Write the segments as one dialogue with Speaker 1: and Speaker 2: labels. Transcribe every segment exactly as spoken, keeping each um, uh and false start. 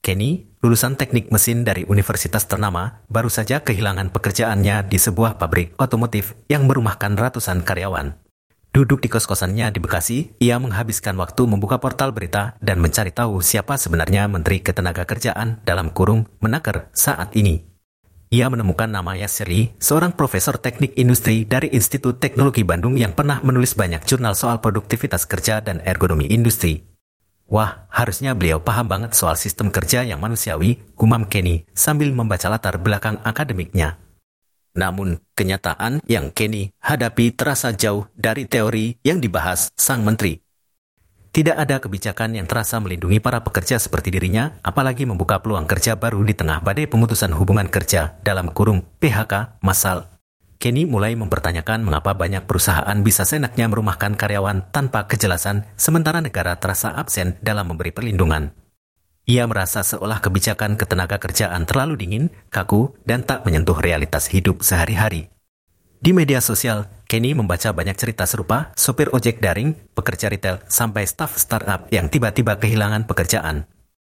Speaker 1: Kenny, lulusan teknik mesin dari universitas ternama, baru saja kehilangan pekerjaannya di sebuah pabrik otomotif yang merumahkan ratusan karyawan. Duduk di kos-kosannya di Bekasi, ia menghabiskan waktu membuka portal berita dan mencari tahu siapa sebenarnya Menteri Ketenagakerjaan dalam kurung Menaker saat ini. Ia menemukan nama Yasir Lee, seorang profesor teknik industri dari Institut Teknologi Bandung yang pernah menulis banyak jurnal soal produktivitas kerja dan ergonomi industri. Wah, harusnya beliau paham banget soal sistem kerja yang manusiawi, gumam Kenny sambil membaca latar belakang akademiknya. Namun, kenyataan yang Kenny hadapi terasa jauh dari teori yang dibahas sang menteri. Tidak ada kebijakan yang terasa melindungi para pekerja seperti dirinya, apalagi membuka peluang kerja baru di tengah badai pemutusan hubungan kerja dalam kurung P H K massal. Kenny mulai mempertanyakan mengapa banyak perusahaan bisa seenaknya merumahkan karyawan tanpa kejelasan, sementara negara terasa absen dalam memberi perlindungan. Ia merasa seolah kebijakan ketenagakerjaan terlalu dingin, kaku, dan tak menyentuh realitas hidup sehari-hari. Di media sosial, Kenny membaca banyak cerita serupa, sopir ojek daring, pekerja retail, sampai staf startup yang tiba-tiba kehilangan pekerjaan.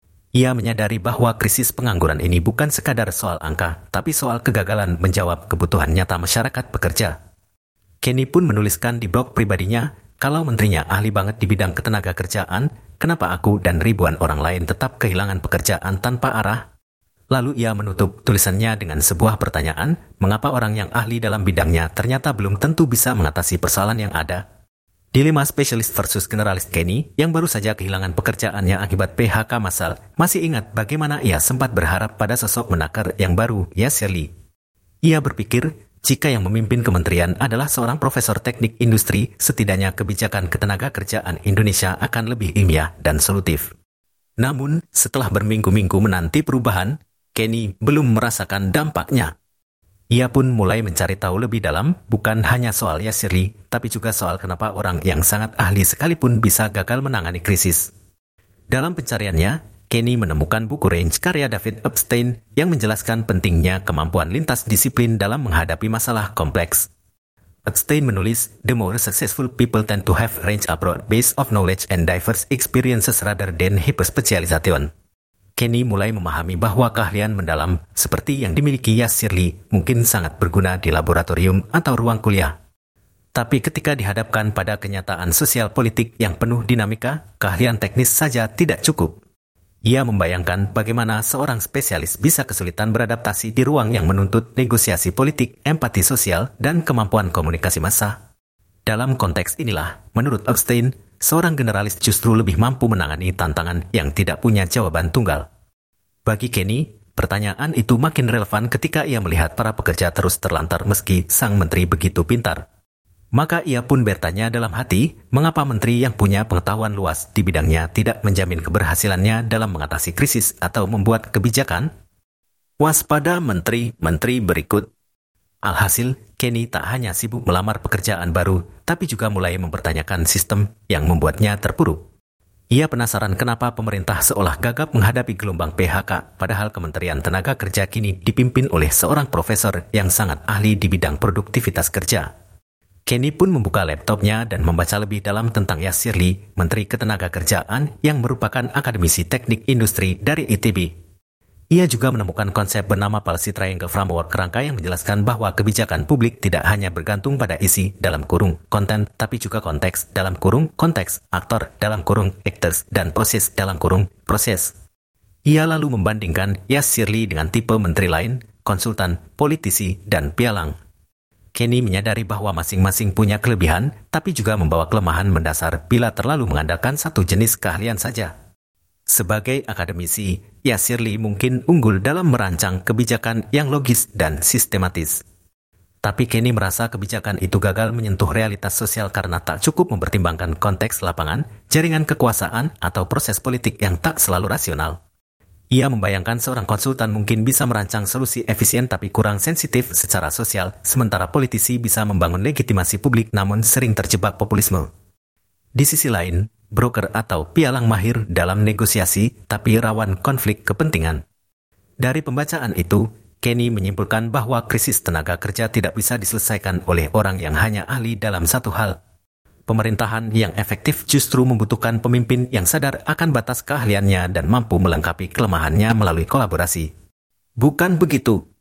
Speaker 1: Ia menyadari bahwa krisis pengangguran ini bukan sekadar soal angka, tapi soal kegagalan menjawab kebutuhan nyata masyarakat pekerja. Kenny pun menuliskan di blog pribadinya, kalau menterinya ahli banget di bidang ketenagakerjaan, kenapa aku dan ribuan orang lain tetap kehilangan pekerjaan tanpa arah? Lalu ia menutup tulisannya dengan sebuah pertanyaan, mengapa orang yang ahli dalam bidangnya ternyata belum tentu bisa mengatasi persoalan yang ada? Dilema spesialis versus generalis Kenny yang baru saja kehilangan pekerjaannya akibat P H K massal masih ingat bagaimana ia sempat berharap pada sosok Menaker yang baru, Yasir Lee. Ia berpikir, jika yang memimpin kementerian adalah seorang profesor teknik industri, setidaknya kebijakan ketenagakerjaan Indonesia akan lebih ilmiah dan solutif. Namun, setelah berminggu-minggu menanti perubahan, Kenny belum merasakan dampaknya. Ia pun mulai mencari tahu lebih dalam, bukan hanya soal Yasir Lee, tapi juga soal kenapa orang yang sangat ahli sekalipun bisa gagal menangani krisis. Dalam pencariannya, Kenny menemukan buku Range karya David Epstein yang menjelaskan pentingnya kemampuan lintas disiplin dalam menghadapi masalah kompleks. Epstein menulis, "The more successful people tend to have range a broad base of knowledge and diverse experiences rather than hyper-specialization." Kenny mulai memahami bahwa keahlian mendalam seperti yang dimiliki Yasir Lee mungkin sangat berguna di laboratorium atau ruang kuliah. Tapi ketika dihadapkan pada kenyataan sosial politik yang penuh dinamika, keahlian teknis saja tidak cukup. Ia membayangkan bagaimana seorang spesialis bisa kesulitan beradaptasi di ruang yang menuntut negosiasi politik, empati sosial, dan kemampuan komunikasi massa. Dalam konteks inilah, menurut Epstein, seorang generalis justru lebih mampu menangani tantangan yang tidak punya jawaban tunggal. Bagi Kenny, pertanyaan itu makin relevan ketika ia melihat para pekerja terus terlantar meski sang menteri begitu pintar. Maka ia pun bertanya dalam hati, mengapa menteri yang punya pengetahuan luas di bidangnya tidak menjamin keberhasilannya dalam mengatasi krisis atau membuat kebijakan? Waspada menteri-menteri berikut. Alhasil, Kenny tak hanya sibuk melamar pekerjaan baru, tapi juga mulai mempertanyakan sistem yang membuatnya terpuruk. Ia penasaran kenapa pemerintah seolah gagap menghadapi gelombang P H K, padahal Kementerian Tenaga Kerja kini dipimpin oleh seorang profesor yang sangat ahli di bidang produktivitas kerja. Kenny pun membuka laptopnya dan membaca lebih dalam tentang Yasir Lee, Menteri Ketenagakerjaan yang merupakan akademisi teknik industri dari I T B. Ia juga menemukan konsep bernama Policy Triangle Framework kerangka yang menjelaskan bahwa kebijakan publik tidak hanya bergantung pada isi dalam kurung konten, tapi juga konteks dalam kurung konteks, aktor dalam kurung actors, dan proses dalam kurung proses. Ia lalu membandingkan Yasir Lee dengan tipe menteri lain, konsultan, politisi, dan pialang. Kenny menyadari bahwa masing-masing punya kelebihan, tapi juga membawa kelemahan mendasar bila terlalu mengandalkan satu jenis keahlian saja. Sebagai akademisi, Yasir Lee mungkin unggul dalam merancang kebijakan yang logis dan sistematis. Tapi Kenny merasa kebijakan itu gagal menyentuh realitas sosial karena tak cukup mempertimbangkan konteks lapangan, jaringan kekuasaan, atau proses politik yang tak selalu rasional. Ia membayangkan seorang konsultan mungkin bisa merancang solusi efisien tapi kurang sensitif secara sosial, sementara politisi bisa membangun legitimasi publik namun sering terjebak populisme. Di sisi lain, broker atau pialang mahir dalam negosiasi tapi rawan konflik kepentingan. Dari pembacaan itu, Kenny menyimpulkan bahwa krisis tenaga kerja tidak bisa diselesaikan oleh orang yang hanya ahli dalam satu hal. Pemerintahan yang efektif justru membutuhkan pemimpin yang sadar akan batas keahliannya dan mampu melengkapi kelemahannya melalui kolaborasi. Bukan begitu?